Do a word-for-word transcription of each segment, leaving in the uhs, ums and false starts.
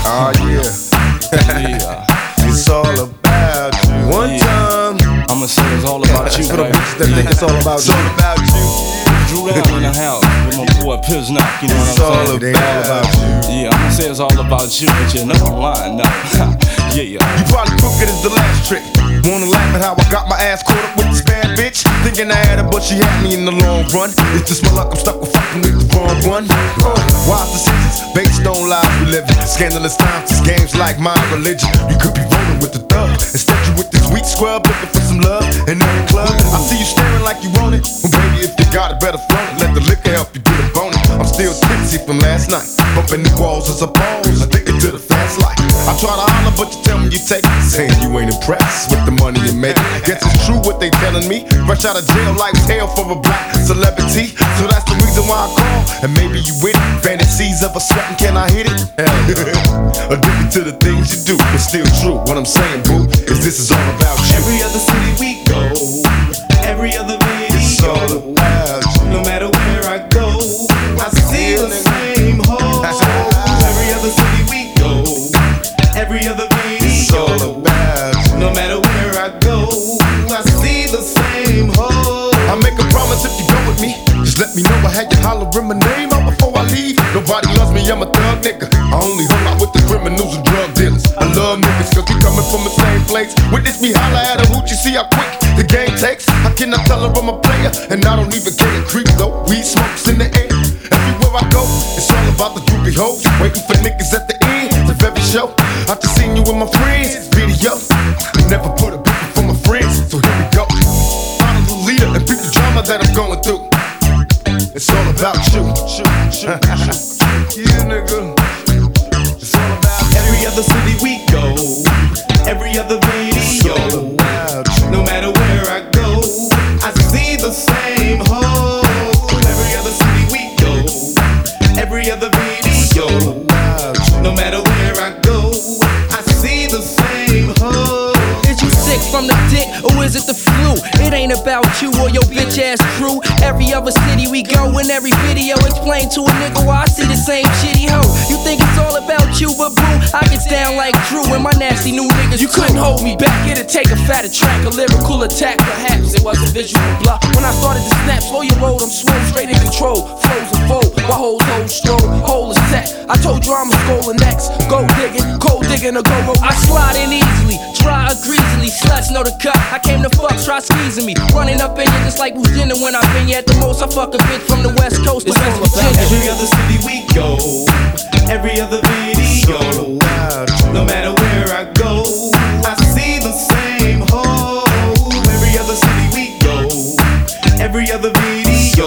Oh yeah. Yeah. It's all about you. One Yeah. time. I'ma say it's all about you, For the right? bitches that think it's all about It's you. all about you. Drew down in the house with my boy Piznock, you know It's what all I'm saying? about, all about you. Yeah, I'ma say it's all about you, but you know I'm lying, no. Yeah, yeah. You probably crooked as the last trick. Wanna laugh at how I got my ass caught up with this bad bitch? Thinking I had her, but she had me in the long run. It's just my luck, I'm stuck with fucking with the wrong one. Uh, wise decisions based on lies we live in. Scandalous times, these games like my religion. You could be rolling with the thug. Instead you with this weak scrub looking for some love in every club. I see you staring like you want it. Well baby, if you got it, better flaunt it. Let the liquor help you get a bonus. I'm still tipsy from last night. Bumping the walls as a pose, addicted to the fast life. I try to holler, but you tell me you take it. Saying you ain't impressed with the money you make. Guess it's true what they telling me. Fresh out of jail like hell for a black celebrity. So that's the reason why I call. And maybe you with it. Fantasies of a sweating, can I hit it? Hell no. Addicted to the things you do, but still true. What I'm saying, boo, is this is all about you. Every other city we go, every other video, It's all about you. no matter where I go, I see the same hoes. Every other city we go, every other It's all video, about you. no matter where I go, I see the same hoes. I make a promise if you go with me. Just let me know I had you hollering my name out before I leave. Nobody loves me, I'm a thug nigga. I only hung out with the criminals and drug dealers. I love niggas cause we coming from the same place. Witness me holler at a hoochie, see how quick the game takes. I cannot tell her I'm a player, and I don't even care. Creep though, weed smokes in the air. Everywhere I go, it's all about the groupie hoes. Waiting for niggas at the end of every show. I just seen you with my friends, video. Never put a bitch for my friends, so here we go. Follow the leader and beat the drama that I'm going through. It's all about you. Yeah, nigga. It's all about you. Every other city we go, every other It's all video, about you. no matter where I go, I see the same hoes. Every other city we go, every other video, About you. no matter where I go, I see the same hoes. Is you sick from the dick, or is it the flu? It ain't about you or your bitch ass crew. Every other city we go, in every video, explain to a nigga why I see the same shitty hoe. You think it's all about you, but boo, I get down like Drew and my nasty new niggas. You couldn't hold me back, it'd take a fatter track, a lyrical attack. Perhaps it was a visual block. When I started to snap, slow your roll, I'm swole, straight in control. Flows and fold, while hoes hold stroll, hole is set. I told you I'm a scolding next. Go digging, cold digging, or go roll. I slide in easily, dry or greasily. Sluts know the cut. I came to fuck, try squeezing me. Running up in you just like who's dinner when I've been you at the most. I fuck a bitch from the west coast to It's West all about Virginia. every other city we go, every other video, no matter where I go, I see the same hoes. Every other city we go, every other video,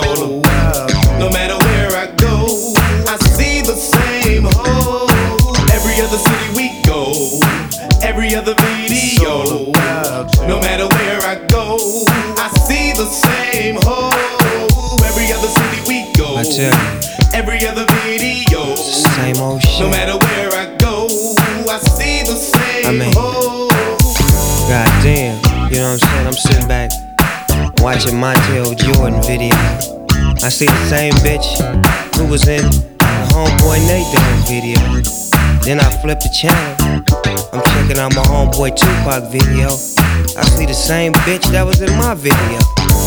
no matter where I go, I see the same hoes. Every other city we go, every other video, no matter where I go, I see the same hoes. Every other city we go, I tell you, every other video, same old shit. no matter where I go, I see the same I mean, hoes. God damn, you know what I'm saying? I'm sitting back watching Montel Jordan video. I see the same bitch who was in the Homeboy Nate Dogg video. Then I flip the channel, I'm checking out my Homeboy Tupac video. I see the same bitch that was in my video.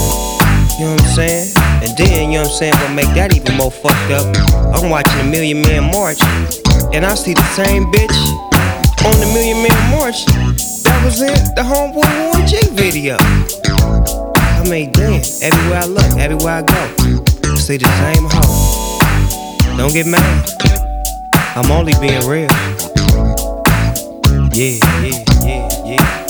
You know what I'm saying? And then, you know what I'm saying, what make that even more fucked up, I'm watching the Million Man March, and I see the same bitch on the Million Man March that was in the Homeboy Warren G video. I mean, damn, everywhere I look, everywhere I go, I see the same hoe. Don't get mad, I'm only being real. Yeah, yeah, yeah, yeah.